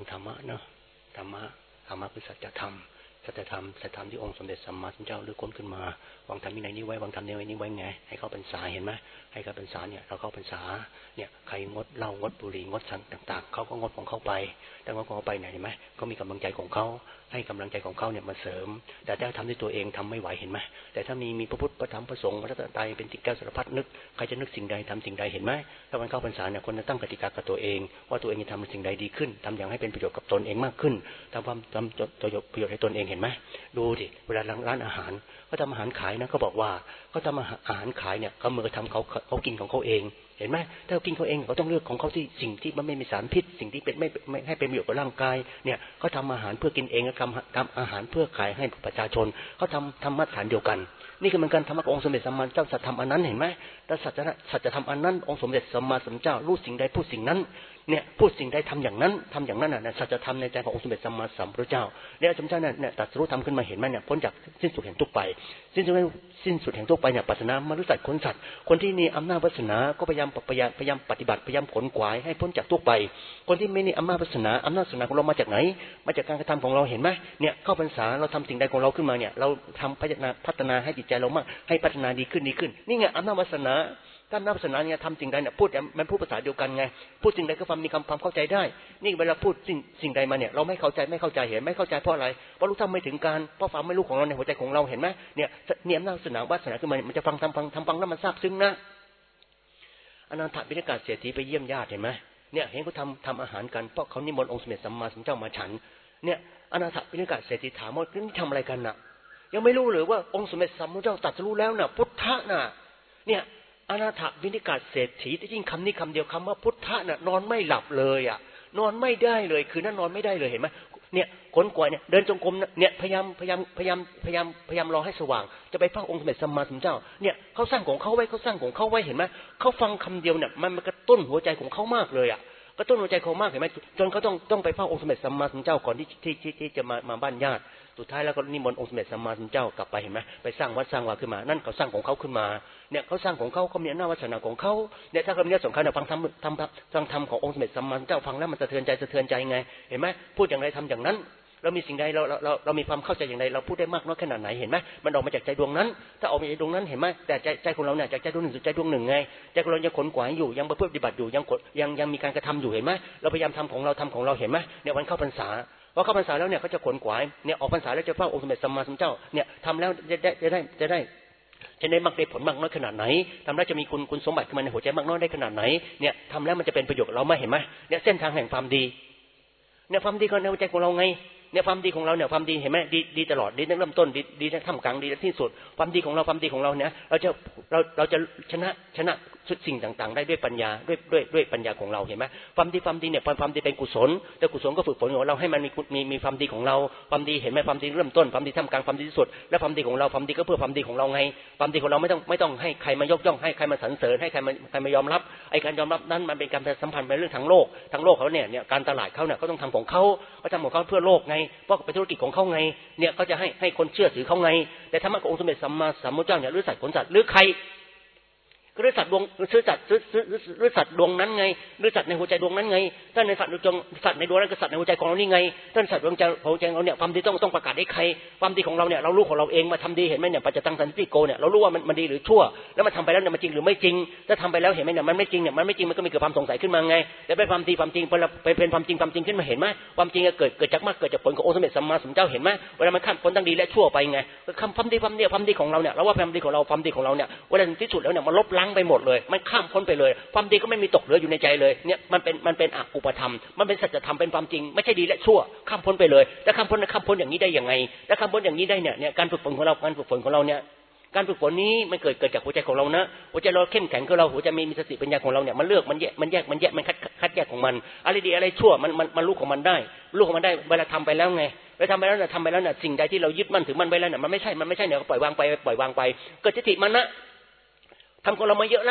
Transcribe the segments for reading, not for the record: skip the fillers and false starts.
งธรรมะเนาะธรรมะคือสัจธรรมที่องค์สมเด็จสัมมาสัมพุทธเจ้าเลือกค้นขึ้นมาวางธรรมวินัยนี้ไว้วางธรรมวินัยนี้ไว้ไงให้เข้าพรรษาเห็นไหมให้เข้าพรรษาเนี่ยเราเข้าพรรษาเนี่ยใครงดเหล้างดบุหรี่งดสังต่างๆเขาก็งดของเขาไปแต่งดของเขาไปเห็นไหมก็มีกำลังใจของเขาให้กำลังใจของเขาเนี่ยมาเสริมแต่ถ้าทำด้วยตัวเองทำไม่ไหวเห็นไหมแต่ถ้ามีพระพุทธพระธรรมพระสงฆ์พระรัตนตรัยเป็นจิตแก้วสารพัดนึกใครจะนึกสิ่งใดทำสิ่งใดเห็นไหมถ้าวันเข้าพรรษาเนี่ยคนจะตั้งกติกากับตัวเองว่าตัวเองจะทำสิ่งใดดีขึ้นทำอย่างให้เป็นประโยชน์กับตนเองมากขึ้นทำประโยชน์ให้ตนเองเห็นไหมดูดิเวลาร้านอาหารเขาทำอาหารขายนะเขาบอกว่าเขาทำอาหารขายเนี่ยเขาเมื่อทำเขากินของเขาเองเห็นไหมถ้าเขากินเขาเองเขาต้องเลือกของเขาที่สิ่งที่มันไม่มีสารพิษสิ่งที่เป็นไม่ให้เป็นประโยชน์กับร่างกายเนี่ยเขาทำอาหารเพื่อกินเองทำอาหารเพื่อขายให้ประชาชนเขาทำมาตรฐานเดียวกันนี่คือเหมือนกันธรรมะขององค์สมเด็จสัมมาสัมพุทธเจ้าสัจธรรมอันนั้นเห็นไหมแต่สัจธรรมอันนั้นองค์สมเด็จสัมมาสัมพุทธเจ้ารู้สิ่งใดพูดสิ่งนั้นเนี่ยพูดสิ่งใดทำอย่างนั้นน่ะสัจธรรมในใจขององค์สมเด็จสัมมาสัมพุทธเจ้าเนี่ยสมเด็จเจ้าเนี่ยตรัสรู้ทำขึ้นมาเห็นไหมเนี่ยพ้นจากสิ้นสุดแห่งทุกข์ไปสิ้นสุดแห่งทุกข์ไปเนี่ยปัสสนามนุษย์สัตว์คนสัตว์คนที่มีอำนาจวาสนาก็พยายามปฏิบัติพยายามขนขวายให้พ้นจากทุกข์ไปคนที่ไม่มีอำนาจวาสนาของเรามาจากไหนมาจากการกระทำของเราเห็นไหมเนี่ยเข้าพรรษาเราทำสิ่งใดของเราขึ้นมาเนี่ยเราทำพัฒนาให้จิตใจเรามากให้พัฒนาดีขึ้นนี่ไงอำนาจวาสนาถ้าอำนาจวาสนาเนี่ยทำสิ่งใดเนี่ยพูดมันพูดภาษาเดียวกันไงพูดสิ่งใดก็มีความเข้าใจได้นี่เวลาพูดสิ่งใดมาเนี่ยเราไม่เข้าใจเห็นไม่เข้าใจเพราะอะไรเพราะรู้ทำไม่ถึงการเพราะความไม่รู้ของเราในหัวใจของเราเห็นไหมเนี่ยอำนาจวาสนาขึ้นมามันจะฟังแล้วมันซาบซึ้งนะอนันทบิณฑกเศรษฐีไปเยี่ยมญาติเห็นไหมเนี่ยเห็นเขาทำอาหารกันเพราะเขานิมนต์องค์สมเด็จสัมมาสัมพุทธเจ้ามาฉันเนี่ยอนันทบิณฑกเศรษฐีถามว่านี่ทำอะไรกันน่ะยังไม่รู้เลยว่าองค์สมเด็จสัมมาสัมพุทธเจ้าตรัสรู้แล้วน่ะพุทธะน่ะเนี่ยอนาถบิณฑกเศรษฐีที่จริงคำนี้คำเดียวคำว่าพุทธะน่ะนอนไม่หลับเลยอ่ะนอนไม่ได้เลยคือนั่นนอนไม่ได้เลยเห็นไหมเนี่ยขนกวายเนี่ยเดินจงกรมเนี่ยพยายามรอให้สว่างจะไปเฝ้าองค์สมเด็จสัมมาสัมพุทธเจ้าเนี่ยเขาสร้างของเขาไว้เห็นไหมเขาฟังคำเดียวเนี่ยมันกระตุ้นหัวใจของเขามากเลยอ่ะกระตุ้นหัวใจเขามากเห็นไหมจนเขาต้องไปเฝ้าองค์สมเด็จสัมมาสัมพุทธเจ้าก่อนที่จะมาบ้านญาติสุดท้ายแล้วก็นิมนต์องค์สมเด็จสัมมาสัมพุทธเจ้ากลับไปเห็นไหมไปสร้างวัดสร้างวาขึ้นมานั่นเขาสร้างของเขาขึ้นมาเนี่ยเขาสร้างของเขามีอำนาจวาสนาของเขาเนี่ยถ้าเขามีอำนาจสงฆ์เนี่ยฟังธรรมขององค์สมเด็จสัมมาสัมพุทธเจ้าฟังแล้วมันสะเทือนใจไงเห็นไหมพูดอย่างไรทำอย่างนั้นเรามีสิ่งใดเรามีความเข้าใจอย่างไรเราพูดได้มากน้อยขนาดไหนเห็นไหมมันออกมาจากใจดวงนั้นถ้าออกมาจากดวงนั้นเห็นไหมแต่ใจของเราเนี่ยจากใจดวงหนึ่งสู่ใจดวงหนึ่งไงใจของเรายังขนขวายอยู่ยังประพฤติปฏิบัติอยู่ยังมีการกระทำอยู่เห็นไหมเราพยายามทำของเราเห็นไหมเนี่ยวันเข้าพรรษาพอเข้าพรรษาแล้วเนี่ยเขาจะขนขวายเนี่ยออกพรรษาแล้วจะเฝ้าองค์สมเด็จสัมมาสัมพุทธเจ้าเนี่ยทำแล้วจะได้มากได้ผลมากน้อยขนาดไหนทำแล้วจะมีคุณสมบัติขึ้นมาในหัวใจมากน้อยได้ขนาดไหนเนี่ยทำแล้วมันจะเป็นประโยชน์เราไหมเห็นไหมเนี่ยเส้นทางแห่งความดีเนี่ยความดีในหัวใจของเราไงเนี่ยความดีของเราเนี่ยความดีเห็นไหมดีตลอดดีตั้งเริ่มต้นดีตั้งท่ามกลางดีที่สุดความดีของเราเนี่ยเราจะชนะสิ่งต่างๆได้ด้วยปัญญาด้วยปัญญาของเราเห็นไหมความดีเนี่ยความดีเป็นกุศลแต่กุศลก็ฝึกฝนของเราให้มันมีความดีของเราความดีเห็นไหมความดีเริ่มต้นความดีท่ามกลางความดีที่สุดและความดีของเราความดีก็เพื่อความดีของเราไงความดีของเราไม่ต้องให้ใครมายกย่องให้ใครมาสรรเสริญให้ใครมายอมรับไอ้การยอมรับนั้นมันเป็นการสัมพันธ์ในเรื่องทางโลกเขาเนี่ยการตลาดเขาเนี่ยเขาต้องทำของเขาทำของเขาเพื่อโลกไงเพราะเป็นธุรกิจของเขาไงเนี่ยเขาจะให้คนเชื่อถือเขาไงแต่ธรรมะขององค์สมเด็จสัมมาสัมพุทธเจ้าเนี่ยหรือสัตว์ขนสัตว์หรือใครก็หรือสัตว์ดวงหรือสัตว์ดวงนั้นไงหรือสัตว์ในหัวใจดวงนั้นไงถ้าในสัตว์ในดวงนั้นก็สัตว์ในหัวใจของเรานี่ไงถ้าสัตว์ดวงใจของเราเนี่ยความดีต้องประกาศให้ใครความดีของเราเนี่ยเรารู้ของเราเองมาทำดีเห็นไหมเนี่ยปัจจตังสันติโกเนี่ยเรารู้ว่ามันดีหรือชั่วแล้วมันทำไปแล้วเนี่ยมันจริงหรือไม่จริงถ้าทำไปแล้วเห็นไหมเนี่ยมันไม่จริงมันก็มีเกิดความสงสัยขึ้นมาไงแต่เป็นความดีความจริงเป็นความจริงขึ้นมาเห็นไหมความจริงเกิดจากมากเกิดจากผลขององค์สมเด็จสัมมาสัมพุทธเจ้าเห็นไหมเวลามันข้ามพ้นทั้งดีและชั่วไปไงความดีของเราเนี่ยเราว่าความดีของเราเนี่ยเวลาที่สุดแล้วเนี่ยมันลบล้างไปหมดเลยข้ามพ้นไปเลยความดีก็ไม่มีตกเหลืออยู่ในใจเลยเนี่ยมันเป็นออุปธรรมมันเป็นสัจธรรมเป็นความจริงไม่ใช่ดีและชั่วข้ามพ้นไปเลยแล้วข้ามพ้นอย่างนี้ได้ยังไงแล้วข้ามพ้นอย่างนี้ได้เนี่ยการฝึกฝนของเราเนี่ยการฝึกฝนนี้มันเกิดจากหัวใจของเรานะหัวใจเราเข้มแข็งของเราหัวใจมีสติปัญญาของเราเนี่ยมันเลือกมันแยกมันคัดแยกของมันอะไรดีอะไรชั่วมันรู้ของมันได้เวลาทำไปแล้วไงทำไปแล้วเนี่ยสิ่งใดที่เรายึดมั่นถือมั่นไว้แล้วเนี่ยมันไม่ใช่เนี่ยก็ปล่อยวางไปเกิดจิตติมันนะทำของเรามาเยอะละ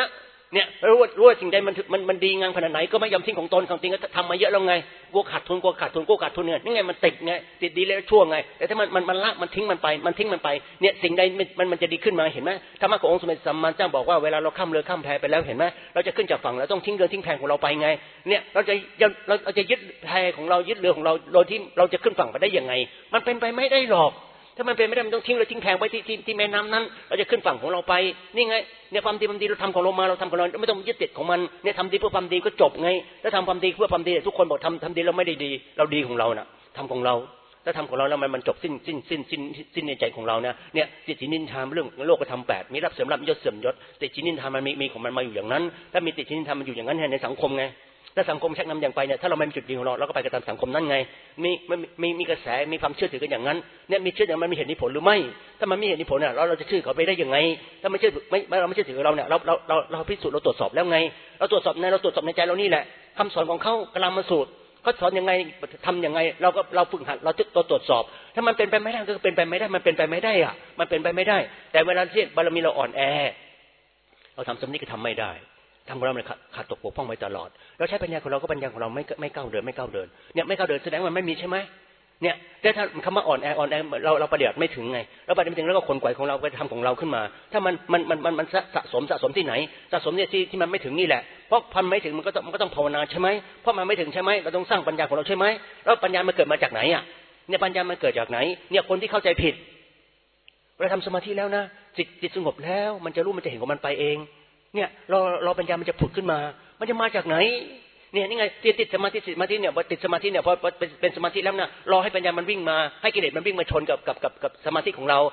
เนี่ยรู้ว่าสิ่งใดมันดีงามขนาดไหนก็ไม่ยอมทิ้งของตนก็ทำมาเยอะแล้วไงกลัวขาดทุนเนี่ยนี่ไงมันติดไงติดดีแล้วชั่วไงแต่ถ้ามันละมันทิ้งมันไปเนี่ยสิ่งใดมันจะดีขึ้นมาเห็นไหมธรรมะขององค์สมเด็จสัมมาสัมพุทธเจ้าบอกว่าเวลาเราข้ามเรือข้ามแพไปแล้วเห็นไหมเราจะขึ้นจากฝั่งเราต้องทิ้งเรือทิ้งแพของเราไปไงเนี่ยเราจะยึดแพของเรายึดเรือของเราโดยที่เราจะขึ้นฝั่งไปได้ยังไงมันเป็นไปไม่ได้หรอกถ้ามันเป็นไม่ได้มันต้องทิ้งเราทิ้งแพไว้ที่แม่น้ำนั้นเราจะขึ้นฝั่งของเราไปนี่ไงเนี่ยความดีเราทำของเรามาเราทำของเราไม่ต้องยึดติดของมันเนี่ยทำดีเพื่อความดีก็จบไงถ้าทำความดีเพื่อความดีทุกคนบอกทำดีเราไม่ได้ดีเราดีของเราน่ะทำของเราถ้าทำของเราแล้วมันจบสิ้นในใจของเราเนี่ยติดฉินนินทาเรื่องโลกธรรม8มีรับเสื่อมรับยศเสื่อมยศติดฉินนินทามันมีของมันมาอยู่อย่างนั้นถ้ามีติดฉินนินทามันอยู่อย่างนั้นในสังคมไงถ้าสังคมชักนำอย่างไปเนี่ยถ้าเราไม่มีจุดยืนของเราก็ไปกับตามสังคมนั้นไงมีกระแสมีความเชื่อถือกันอย่างนั้นเนี่ยมีเชื่ออย่างมันมีเหตุผลหรือไม่ถ้ามันมีเหตุผลเนี่ยเราจะเชื่อเขาไปได้ยังไงถ้าไม่เชื่อเราไม่เชื่อถือเราเนี่ยเราพิสูจน์เราตรวจสอบแล้วไงเราตรวจสอบในใจเรานี่แหละคำสอนของเขากลามาสูตรเขาสอนยังไงทำยังไงเราฝึกหัดเราตรวจสอบถ้ามันเป็นไปไม่ได้ก็เป็นไปไม่ได้มันเป็นไปไม่ได้อะมันเป็นไปไม่ได้แต่เวลาที่บารมีเราอ่อนแอเราทำสำนึกก็ทำไม่ได้ทำของเราเนี่ยขาดตกบกพร่องไว้ตลอดเราใช้ปัญญาของเราก็ปัญญาของเราไม่ก้าวเดินเนี่ยไม่ก้าวเดินแสดงว่ามันไม่มีใช่ไหมเนี่ยแต่ถ้าคำว่าอ่อนแอเราปฏิบัติไม่ถึงไงเราปฏิบัติไม่ถึงแล้วก็ขนขวายของเราไปทำของเราขึ้นมาถ้ามันสะสมที่ไหนสะสมเนี่ยที่มันไม่ถึงนี่แหละเพราะพันไม่ถึงมันก็ต้องภาวนาใช่ไหมเพราะมันไม่ถึงใช่ไหมเราต้องสร้างปัญญาของเราใช่ไหมแล้วปัญญามันเกิดมาจากไหนอ่ะเนี่ยปัญญามันเกิดจากไหนเนี่ยคนที่เข้าใจผิดเวลาทำสมาธิแล้วนะจิตสงบแล้วมันจะรู้มันจะเห็นของมันไปเองเนี่ยเราปัญญามันจะผุดขึ้นมามันจะมาจากไหนเนี่ยนี่ไงติดสมาธิเนี่ยพอติดสมาธิเนี่ยพอเป็นสมาธิแล้วนะรอให้ปัญญามันวิ่งมาให้กิเลสมันวิ่งมาชนกับสมาธิของเรา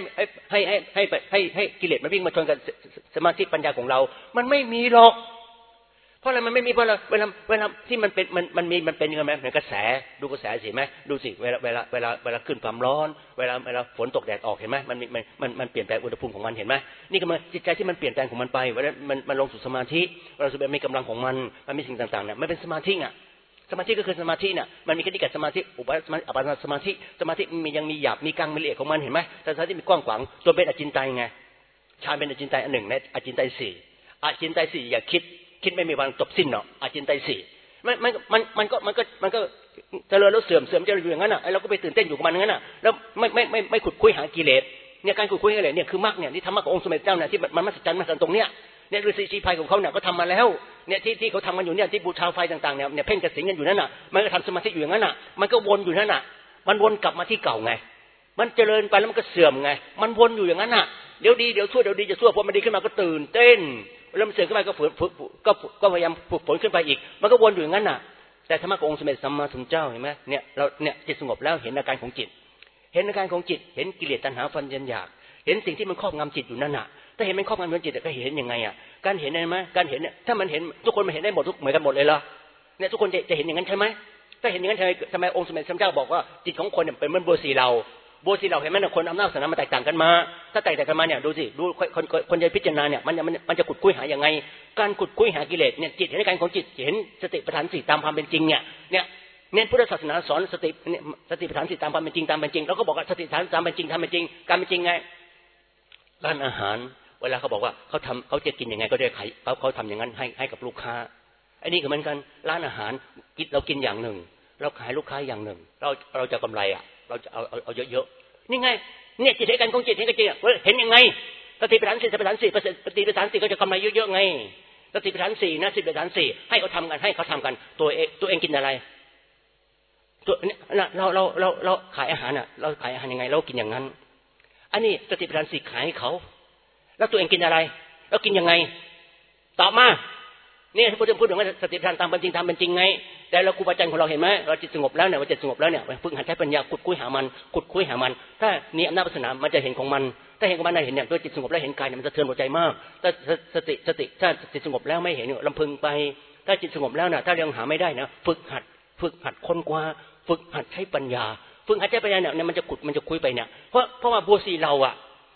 ให้กิเลสมันวิ่งมาชนกับสมาธิปัญญาของเรามันไม่มีหรอกเพราะอะไรมันไม่มีเพราะเวลาที่มันเป็นยังไงไหมเหมือนกระแสดูกระแสสิไหมดูสิเวลาขึ้นความร้อนเวลาฝนตกแดดออกเห็นไหมมันเปลี่ยนแปลงอุณหภูมิของมันเห็นไหมนี่ก็มันจิตใจที่มันเปลี่ยนแปลงของมันไปเวลามันลงสู่สมาธิเราจะมีกำลังของมันมีสิ่งต่างๆเนี่ยมันเป็นสมาธิอ่ะสมาธิก็คือสมาธิเนี่ยมันมีแค่นี้กับสมาธิอัปปนาสมาธิมียังมีหยาบมีกลางมีละเอียดของมันเห็นไหมแต่สมาธิมีกว้างขวางตัวเป็นอจินไตยไงฌานเป็นอจินไตยอันหนึ่งในอจินไตย4อจินไตย4อย่าคิดไม่มีวันจบสิ้นเนาะอจินไตย4มันก็เจริญแล้วเสื่อมเจริญอยู่อย่างนั้นน่ะเราก็ไปตื่นเต้นอยู่กับมันงั้นน่ะแล้วไม่ขุดคุยหากิเลสเนี่ยการขุดคุยกิเลสเนี่ยคือมรรคเนี่ยที่ธรรมะขององค์สมเด็จเจ้าเนี่ยที่มันมหัศจรรย์ตรงเนี้ยเนี่ยฤาษีชีพายของเขาเนี่ยก็ทำมาแล้วเนี่ยที่เขาทำกันอยู่เนี่ยที่บูชาไฟต่างๆเนี่ยเพ่งกสิณกันอยู่นั่นน่ะมันก็ทำสมาธิอยู่อย่างนั้นน่ะมันก็วนอยู่นั่นน่ะมันวนกลับมาที่เก่าไงมันเจริญไปแล้วมันก็เสื่อมไงมันวนอยู่อย่างนั้นน่ะเดี๋ยวดีเดี๋ยวชั่วเดี๋ยวดีจะชั่วพอมันดีขึ้นมาก็ตื่นเต้นเริ่มเสื่อมขึ้นไปก็พยายามฝึกฝนขึ้นไปอีกมันก็วนอยู่อย่างนั้นน่ะแต่ธรรมะขององค์สมเด็จสัมมาสัมพุทธเจ้าเห็นไหมเนี่ยเราเนี่ยจิตสงบแล้วเห็นอาการของจิตเห็นกิเลสตัณหาฟันยันอยากเห็นสิ่งที่มันครอบงำจิตอยู่นั่นน่ะถ้าเห็นมันครอบงำจิตก็เห็นยังไงอ่ะการเห็นได้ไหมการเห็นเนี่ยถ้ามันเห็นทุกคนมันเห็นได้หมดเหมือนกันหมดเลยเหรอเนี่ยทุกคนจะเห็นอย่างนั้นใช่ไหมถ้าเห็นอย่างนั้นทำไมองค์สมเด็จสัมมาสัมพุทธเจ้าบอกว่าจิตของคนเนี่ยเป็นเหมือนบัวสีเราเห็นไหมคนอำนาจศาสนามันแตกต่างกันมาถ้าแตกต่างกันมาเนี่ยดูสิดูคนจะพิจารณาเนี่ยมันจะขุดคุยหายังไงการขุดคุยหากิเลสเนี่ยจิตเห็นอาการของจิตเห็นสติปัฏฐาน4ตามความเป็นจริงเนี่ยพุทธศาสนาสอนสติปัฏฐาน4ตามความเป็นจริงแล้วก็บอกว่าสติปัฏฐานตามเป็นจริงทำเป็นจริงการเป็นจริงไงร้านอาหารเวลาเขาบอกว่าเขาจะกินยังไงก็ได้เขาทำอย่างนั้นให้กับลูกค้าไอ้นี่ก็เหมือนกันร้านอาหารเรากินอย่างหนึ่งเราขายลูกค้าอย่างหนึ่งเราจะกำไรอ่ะเราจะเอาเยอะๆนี่ไงเนี่ยจิตเห็นกันของจิตเห็นกันจริงเห็นยังไงสติปัฏฐาน4สติปัฏฐาน4ก็จะกำไรเยอะๆไงสติปัฏฐาน4นะสติปัฏฐาน4ให้เขาทำกันตัวเองกินอะไรตัวเนี่ยเราขายอาหารอ่ะเราขายอาหารยังไงเรากินอย่างนั้นอันนี้สติปัฏฐาน4ขายให้เขาแล้วตัวเองกินอะไรแล้วกินยังไงตอบมานี่พูดถึงว่าสติปัฏฐานตามเป็นจริงทำเป็นจริงไงแต่เราครูบาอาจารย์ของเราเห็นไหมเราจิตสงบแล้วเนี่ยว่าจิตสงบแล้วเนี่ยฝึกหัดใช้ปัญญาขุดคุยหามันถ้านี่อำนาจศาสนามันจะเห็นของมันถ้าเห็นของมันได้เห็นเนี่ยด้วยจิตสงบแล้วเห็นกายเนี่ยมันจะเทือนหัวใจมากถ้าสติถ้าจิตสงบแล้วไม่เห็นลำพึงไปถ้าจิตสงบแล้วนะถ้ายังหาไม่ได้นะฝึกหัดค้นคว้าฝึกหัดใช้ปัญญาเนี่ยมันจะขุดมันจะคุยไปเนี่ยเพราะว่าบัวสีเราอ่ะ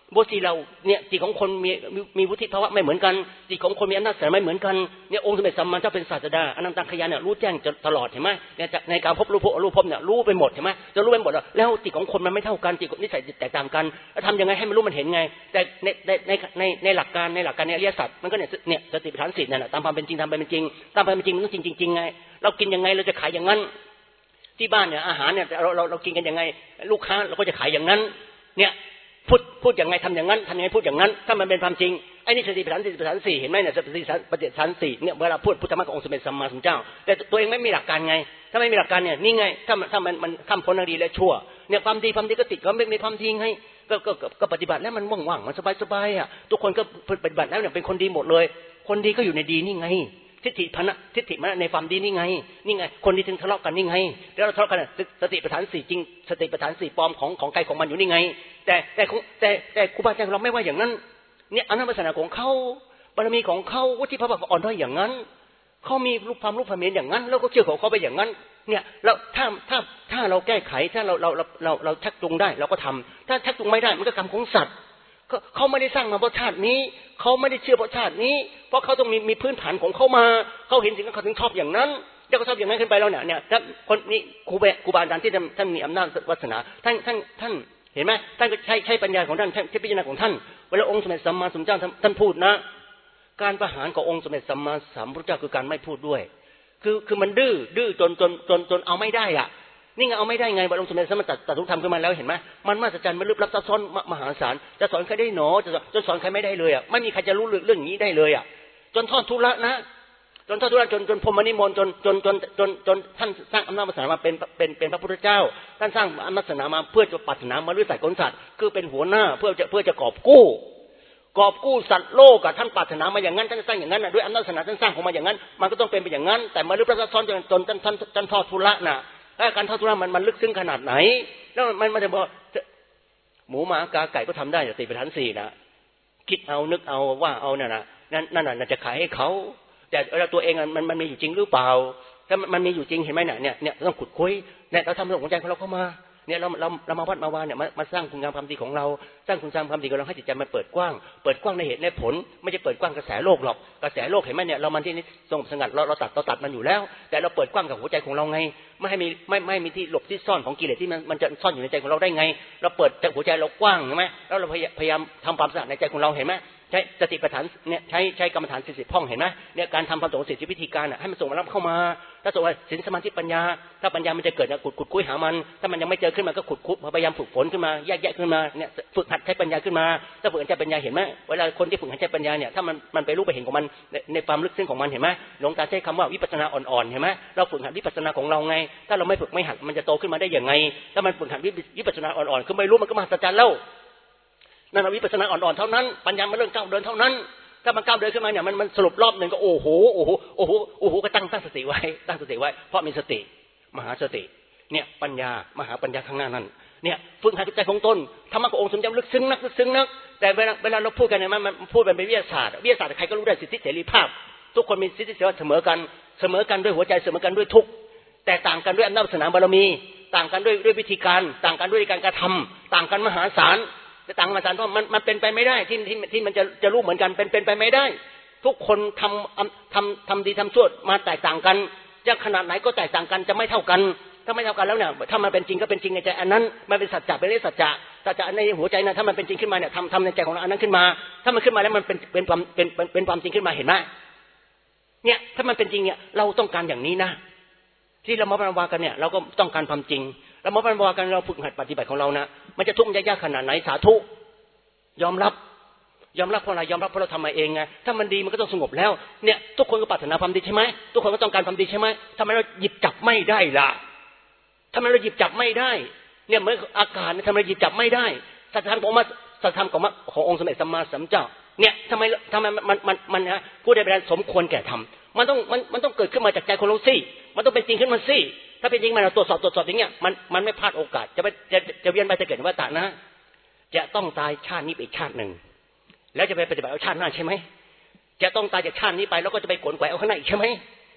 บทที่เราเนี่ยจิตของคนมีวุฒิภาวะไม่เหมือนกันจิตของคนมีอำนาจเสริมไม่เหมือนกันเนี่ยองค์สมเด็จสัมมาสัมพุทธเจ้าเป็นศาสดาอนันตขยานเนี่ยรู้แจ้งตลอดเห็นไหมเนี่ยในการพบรู้พบเนี่ยรู้ไปหมดเห็นไหมจะรู้ไปหมดแล้วจิตของคนมันไม่เท่ากันจิตนิสัยแตกต่างกันแล้วทำยังไงให้มันรู้มันเห็นไงแต่ในหลักการในอริยสัจมันก็เนี่ยสติปัฏฐาน4นั่นแหละตามความเป็นจริงตามความเป็นจริงตามความเป็นจริงมันต้องจริงไงเรากินยังไงเราจะขายอย่างนั้นที่บ้านเนี่ยอาหารเนี่ยเรากินกันยังไงลูกค้าเราก็จะขายอย่างนั้นเนี่ยพูดอย่างไงทำอย่างนั้นทำยังไงพูดอย่างนั้นถ้ามันเป็นความจริงไอ้นี่สติปัฏฐาน4เห็นไหมเนี่ยสติปัฏฐาน4เนี่ยเวลาพูดพุทธมรรคขององค์สมเด็จสัมมาสัมพุทธเจ้าแต่ตัวเองไม่มีหลักการไงถ้าไม่มีหลักการเนี่ยนี่ไงถ้ามันข้ามพ้นดีและชั่วเนี่ยความดีก็ติดก็ไม่มีความดีให้ก็ปฏิบัติแล้วมันว่างๆมันสบายๆอ่ะทุกคนก็ปฏิบัติแล้วเนี่ยเป็นคนดีหมดเลยคนดีก็อยู่ในดีนี่ไงทิฏฐิมในความดีนี่ไงคนดีถึงทะเลาะกันนี่ไงแล้วเราทะเลาะกันสติปัฏฐาน4จริงสติปัฏฐาน4ปลอมของใครของมันอยู่นี่ไงแต่ครูบาอาจารย์เราไม่ว่าอย่างนั้นเนี่ยอำนาจวาสนาของเขาบารมีของเขาวุฒิภาวะอ่อนด้อยอย่างนั้นเขามีรูปความเห็นอย่างนั้นแล้วก็เชื่อของเขาไปอย่างนั้นเนี่ยแล้วถ้าเราแก้ไขถ้าเราชักจูงได้เราก็ทำถ้าชักจูงไม่ได้มันก็กรรมของสัตว์เขาไม่ได้สร้างมาเพราะชาตินี้เขาไม่ได้เชื่อเพราะชาตินี้เพราะเขาต้องมีพื้นฐานของเขามาเขาเห็นสิ่งนั้นเขาถึงชอบอย่างนั้นแล้วก็ชอบอย่างนั้นขึ้นไปแล้วเนี่ยถ้าคนนี้ครูบาอาจารย์ที่ท่านมีอำนาจวาสนาท่านเห็นไหมท่านก็ใช้ปัญญาของท่านใช้พิจารณาของท่านเวลาองค์สมเด็จสัมมาสัมพุทธเจ้าท่านพูดนะการประหารขององค์สมเด็จสัมมาสัมพุทธเจ้าคือการไม่พูดด้วยคือมันดื้อจนเอาไม่ได้อ่ะนี่ไงเอาไม่ได้ไงองค์สมเด็จสัมมาสัมพุทธเจ้าตรัสธรรมขึ้นมาแล้วเห็นไหมมันมหัศจรรย์มันลึกลับซับซ้อนมหาศาลจะสอนใครได้หนอจะสอนใครไม่ได้เลยอ่ะไม่มีใครจะรู้เรื่องนี้ได้เลยอ่ะจนทอดทุระนะจนพรหมนิมนต์จนท่านสร้างอำนาจวาสนามาเป็นพระพุทธเจ้าท่านสร้างอำนาจวาสนามาเพื่อจะปรารถนามาลื้อสายกลสัตว์คือเป็นหัวหน้าเพื่อจะกอบกู้สัตว์โลกท่านปรารถนามาอย่างนั้นท่านสร้างอย่างนั้นด้วยอำนาจวาสนาท่านสร้างของมาอย่างนั้นมันก็ต้องเป็นไปอย่างนั้นแต่มาลื้อพระซับซ้อนจนท่านทอดทุระน่ะแล้วการทอดทุระมันลึกซึ้งขนาดไหนแล้วมันจะบอกหมูหมากาไก่ก็ทำได้สติปัฏฐาน4นะคิดเอานึกเอาว่าเอานั่นน่ะจะขายให้เขาแต่ตัวเองมันมีอยู่จริงหรือเปล่าถ้ามันมีอยู่จริงเห็นไหมเนี่ยต้องขุดคุยเนี่ยเราทำเรื่องของใจของเราเข้ามาเนี่ยเรามาวัดมาวาเนี่ยมาสร้างคุณงามความดีของเราสร้างคุณงามความดีของเราให้จิตใจมันเปิดกว้างในเหตุในผลไม่ใช่เปิดกว้างกระแสโลกหรอกกระแสโลกเห็นไหมเนี่ยเรามันที่นี่สงบสงัดเราตัดมันอยู่แล้วแต่เราเปิดกว้างกับหัวใจของเราไงไม่ให้มีที่หลบที่ซ่อนของกิเลสที่มันจะซ่อนอยู่ในใจของเราได้ไงเราเปิดหัวใจเรากว้างใช่ไหมแล้วเราพยายามทำความสะอาดในใจของเราเห็นไหมใช้สติปัฏฐานเนี่ยใช้กรรมฐาน40ห้องเห็นไหมเนี่ยการทำความสงบ40วิธีการให้มันส่งมารับเข้ามาถ้าส่งมาศีลสมาธิปัญญาถ้าปัญญามันจะเกิดขุดคุยหามันถ้ามันยังไม่เจอขึ้นมาก็ขุดพยายามฝึกฝนขึ้นมาแยกขึ้นมาเนี่ยฝึกหัดใช้ปัญญาขึ้นมาถ้าฝึกหัดใช้ปัญญาเห็นไหมเวลาคนที่ฝึกหัดใช้ปัญญาเนี่ยถ้ามันไปรู้ไปเห็นของมันในความลึกซึ้งของมันเห็นไหมหลวงตาใช้คำว่าวิปัสสนาอ่อนๆเห็นไหมเราฝึกหัดวิปัสสนาของเราไงถ้าเราไม่ฝึกไม่หัดมันจะโตขึ้นมาได้อย่างไงถ้ามันฝึกหัดวิปัสสนาอ่อนๆคือไม่รู้มันก็มหัศจรรย์แล้วนั่นวิปัสสนาอ่อนๆเท่านั้นปัญญามันเรื่องก้าวเดินเท่านั้นถ้ามันก้าวเดินขึ้นมาเนี่ยมันสรุปรอบหนึ่งก็โอ้โหก็ตั้งสติไว้เพราะมีสติมหาสติเนี่ยปัญญามหาปัญญาข้างหน้านั้นเนี่ยฝึกหัดใจของตนธรรมะขององค์สมเด็จลึกซึ้งนักแต่เวลาเราพูดกันเนี่ยมันพูดเป็นวิทยาศาสตร์ใครก็รู้ได้สิทธิเสรีภาพทุกคนมีสิทธิเสรีภาพเสมอกันด้วยหัวใจเสมอกันด้วยทุกแต่ต่างกันด้วยอำนาจวาสนาบารมีต่างกันด้วยวิธีการต่างกันด้วยการกระทำต่างกันมหาศาลจะต่างมาศาลเพราะมันเป็นไปไม่ได้ที่มันจะรู้เหมือนกันเป็นไปไม่ได้ทุกคนทำดีทำชั่วมาแตกต่างกันจะขนาดไหนก็แตกต่างกันจะไม่เท่ากันถ้าไม่เท่ากันแล้วเนี่ยถ้ามันเป็นจริงก็เป็นจริงในใจอันนั้นมันเป็นสัจจะเป็นเรื่องสัจจะในหัวใจนะถ้ามันเป็นจริงขึ้นมาเนี่ยทำในใจของเราอันนั้นขึ้นมาถ้ามันขึ้นมาแล้วมันเป็นความจริงขึ้นมาเห็นไหมเนี่ยถ้ามันเป็นจริงเนี่ยเราต้องการอย่างนี้นะที่เรามาบรรวากันเนี่ยเราก็ต้องการความจริงเรามาบรรวากันเราฝึกหัดปฏิบัติของเรานะมันจะทุกข์ยากขนาดไหนสาธุยอมรับเพราะอะไรยอมรับเพราะเราทำมาเองไงถ้ามันดีมันก็ต้องสงบแล้วเนี่ยทุกคนก็ปรารถนาความดีใช่ไหมทุกคนก็ต้องการความดีใช่ไหมทำไมเราหยิบจับไม่ได้ล่ะทำไมเราหยิบจับไม่ได้เนี่ยเหมือนอากาศทำไมหยิบจับไม่ได้สัจธรรมขององค์สมเด็จสัมมาสัมพุทธเจ้าเนี่ยทำไมมันนะผู้ใดเป็นสมควรแก่ธรรมมันต้องเกิดขึ้นมาจากใจของเราสิมันต้องเป็นจริงขึ้นมาสิถ้าเป็นจริงมันเราตรวจสอบอย่างเงี้ยมันไม่พลาดโอกาสจะเวียนไปจะเกิดวัฏฏะนะจะต้องตายชาตินี้ไปอีกชาติหนึ่งแล้วจะไปปฏิบัติเอาชาติหน้าใช่ไหมจะต้องตายจากชาตินี้ไปแล้วก็จะไปขวนขวายเอาข้างหน้าอีกใช่ไหม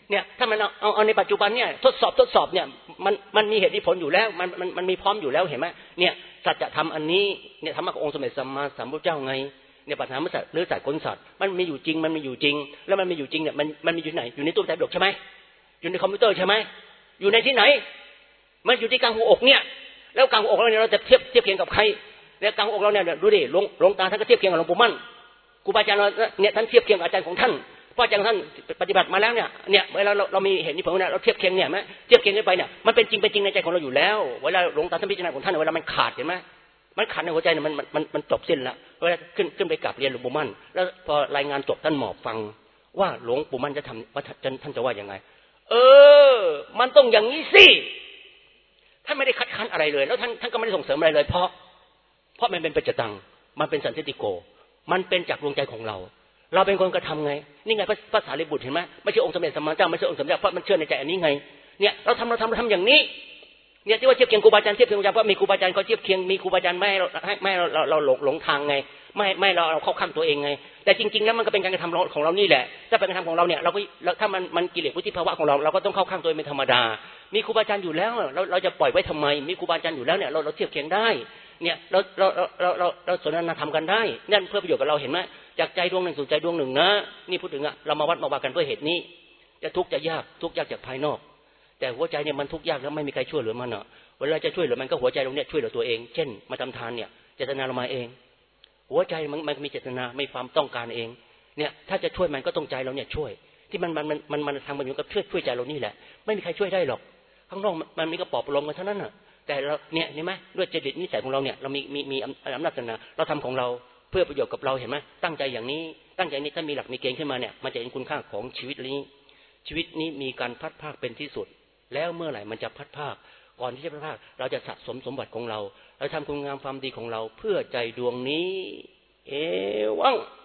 เนี่ยถ้ามันเอาในปัจจุบันเนี่ยทดสอบเนี่ยมันมีเหตุมีผลอยู่แล้วมันมีพร้อมอยู่แล้วเห็นไหมเนี่ยสัจธรรมอันนี้เนี่ยธรรมะขององค์สมเด็จสัมมาสัมพุทธเจ้าไงเนี่ยปัญหาเมื่อสัตว์หรือสัตว์คนสัตว์มันมีอยู่จริงแล้วมันมีอยู่จริงเนี่ยมันมีอยู่ไหนอยู่ในตู้ใจดกใช่ไหมอยู่ในคอมพิวเตอร์ใช่ไหมอยู่ในที่ไหนมันอยู่ที่กลางหัวอกเนี่ยแล้วกลางหัวอกเราเนี่ยเราจะเทียบเคียงกับใครเนี่ยกลางหัวอกเราเนี่ยดูดิหลวงตาท่านก็เทียบเคียงกับหลวงปู่มั่นครูบาอาจารย์เราเนี่ยท่านเทียบเคียงกับอาจารย์ของท่านเพราะอาจารย์ท่านปฏิบัติมาแล้วเนี่ยเวลาเรามีเห็นนี่ผมเนี่ยเราเทียบเคียงเนี่ยไหมเทียบเคียงกันไปเนี่ยมันเป็นจริงในใจของเราอยู่แล้วเวลาหลวงตาท่านพิจารณาของท่านเวลามันขาดเห็นไหมมันขาดในหัวใจเนี่ยมันจบสิ้นแล้วเวลาขึ้นไปกลับเรียนหลวงปู่มั่นแล้วพอรายงานจบท่านหมอบฟังว่าหลวงปู่มั่นจะทำว่าท่านจะว่ายังไงมันต้องอย่างนี้สิท่านไม่ได้คัดค้านอะไรเลยแล้วท่านก็ไม่ได้ส่งเสริมอะไรเลยเพราะมันเป็นปัจจตังมันเป็นสันติโกมันเป็นจากดวงใจของเราเป็นคนกระทำไงนี่ไงพระสารีบุตรเห็นไหมไม่ใช่องค์สมเด็จสัมมาสัมพุทธเจ้าไม่ใช่องค์สมเด็จเพราะมันเชื่อในใจอันนี้ไงเนี่ยเราทำอย่างนี้เนี่ยที่ว่าเทียบเคียงครูบาอาจารย์เทียบเคียงครูบาอาจารย์เพราะมีครูบาอาจารย์เขาเทียบเคียงมีครูบาอาจารย์ไม่ให้เราหลงทางไงไม่เราเข้าข้างตัวเองไงแต่จริงๆแล้วมันก็เป็นการกระทำของเรานี่แหละถ้าเป็นการกระทำของเราเนี่ยเราก็ถ้ามันกิเลสวุฒิภาวะของเราก็ต้องเข้าข้างตัวเองเป็นธรรมดามีครูบาอาจารย์อยู่แล้วเราจะปล่อยไว้ทำไมมีครูบาอาจารย์อยู่แล้วเนี่ยเราเทียบเคียงได้เนี่ยเราสนทนาธรรมกันได้นั่นเพื่อประโยชน์กับเราเห็นไหมจากใจดวงหนึ่งสู่ใจดวงหนึ่งนะนี่พูดถึงเรามาวัดมาว่ากันเพื่อเหตุนี้จะทุกข์จะยากจากภายนอกแต่หัวใจเนี่ยมันทุกข์ยากแล้วไม่มีใครช่วยเหลือมันเวลาจะช่วยเหลือมันก็หัวใจเราเนี่ยช่วยเหลือตัวเองเช่นมาทำทานเนี่ยเจตนาเรามาเองหัวใจมันมีเจตนาไม่ความต้องการเองเนี่ยถ้าจะช่วยมันก็ต้องใจเราเนี่ยช่วยที่มันทำมันอยู่กับช่วยใจเรานี่แหละไม่มีใครช่วยได้หรอกข้างนอกมันมีกระปอบประโลมกันเท่านั้นน่ะแต่เราเนี่ยเห็นไหมด้วยจริตนิสัยของเราเนี่ยเรามีอำนาจนะเราทำของเราเพื่อประโยชน์กับเราเห็นไหมตั้งใจอย่างนี้ตั้งใจนี้ถ้ามีหลักมีเกณฑ์ขึ้นมาเนี่ยมันจะเห็นคุณค่าของชีวิตนี้มีการพัดภาคเป็นที่สุดแล้วเมื่อไหร่มันจะพัดภาคก่อนที่จะพัดภาคเราจะสะสมสมบัติของเราทำคุณงามความดีของเราเพื่อใจดวงนี้วัง